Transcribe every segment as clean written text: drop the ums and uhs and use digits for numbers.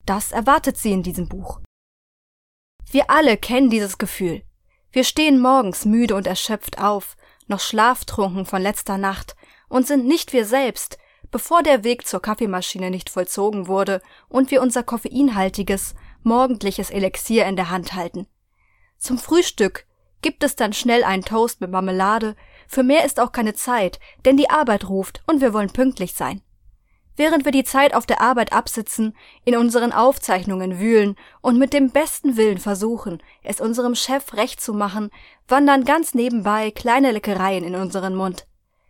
Das erwartet Sie in diesem Buch. Wir alle kennen dieses Gefühl. Wir stehen morgens müde und erschöpft auf, noch schlaftrunken von letzter Nacht und sind nicht wir selbst, bevor der Weg zur Kaffeemaschine nicht vollzogen wurde und wir unser koffeinhaltiges, morgendliches Elixier in der Hand halten. Zum Frühstück gibt es dann schnell einen Toast mit Marmelade, für mehr ist auch keine Zeit, denn die Arbeit ruft und wir wollen pünktlich sein. Während wir die Zeit auf der Arbeit absitzen, in unseren Aufzeichnungen wühlen und mit dem besten Willen versuchen, es unserem Chef recht zu machen, wandern ganz nebenbei kleine Leckereien in unseren Mund.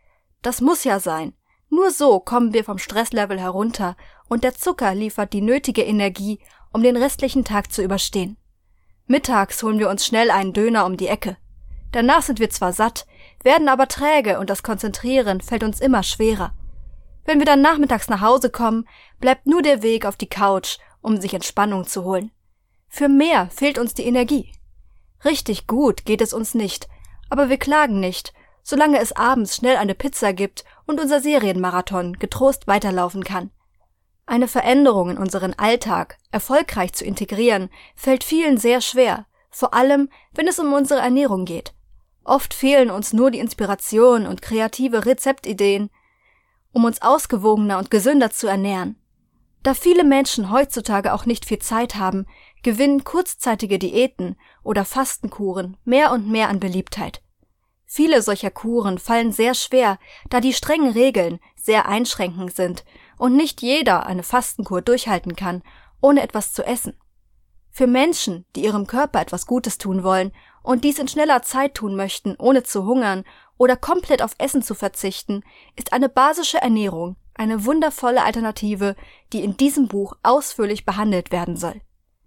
Das muss ja sein. Nur so kommen wir vom Stresslevel herunter und der Zucker liefert die nötige Energie, um den restlichen Tag zu überstehen. Mittags holen wir uns schnell einen Döner um die Ecke. Danach sind wir zwar satt, werden aber träge und das Konzentrieren fällt uns immer schwerer. Wenn wir dann nachmittags nach Hause kommen, bleibt nur der Weg auf die Couch, um sich Entspannung zu holen. Für mehr fehlt uns die Energie. Richtig gut geht es uns nicht, aber wir klagen nicht, solange es abends schnell eine Pizza gibt und unser Serienmarathon getrost weiterlaufen kann. Eine Veränderung in unseren Alltag erfolgreich zu integrieren, fällt vielen sehr schwer, vor allem, wenn es um unsere Ernährung geht. Oft fehlen uns nur die Inspiration und kreative Rezeptideen, um uns ausgewogener und gesünder zu ernähren. Da viele Menschen heutzutage auch nicht viel Zeit haben, gewinnen kurzzeitige Diäten oder Fastenkuren mehr und mehr an Beliebtheit. Viele solcher Kuren fallen sehr schwer, da die strengen Regeln sehr einschränkend sind und nicht jeder eine Fastenkur durchhalten kann, ohne etwas zu essen. Für Menschen, die ihrem Körper etwas Gutes tun wollen und dies in schneller Zeit tun möchten, ohne zu hungern oder komplett auf Essen zu verzichten, ist eine basische Ernährung eine wundervolle Alternative, die in diesem Buch ausführlich behandelt werden soll.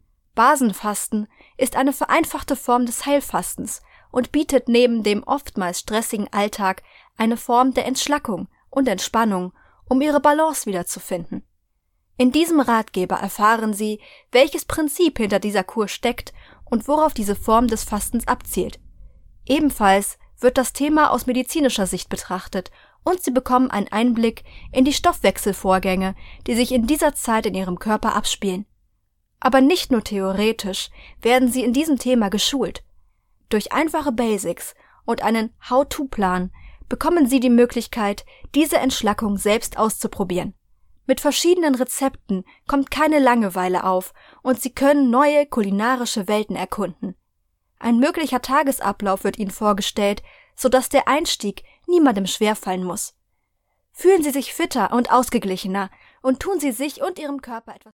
Basenfasten ist eine vereinfachte Form des Heilfastens und bietet neben dem oftmals stressigen Alltag eine Form der Entschlackung und Entspannung, um ihre Balance wiederzufinden. In diesem Ratgeber erfahren Sie, welches Prinzip hinter dieser Kur steckt und worauf diese Form des Fastens abzielt. Ebenfalls wird das Thema aus medizinischer Sicht betrachtet und Sie bekommen einen Einblick in die Stoffwechselvorgänge, die sich in dieser Zeit in Ihrem Körper abspielen. Aber nicht nur theoretisch werden Sie in diesem Thema geschult. Durch einfache Basics und einen How-to-Plan bekommen Sie die Möglichkeit, diese Entschlackung selbst auszuprobieren. Mit verschiedenen Rezepten kommt keine Langeweile auf und Sie können neue kulinarische Welten erkunden. Ein möglicher Tagesablauf wird Ihnen vorgestellt, sodass der Einstieg niemandem schwerfallen muss. Fühlen Sie sich fitter und ausgeglichener und tun Sie sich und Ihrem Körper etwas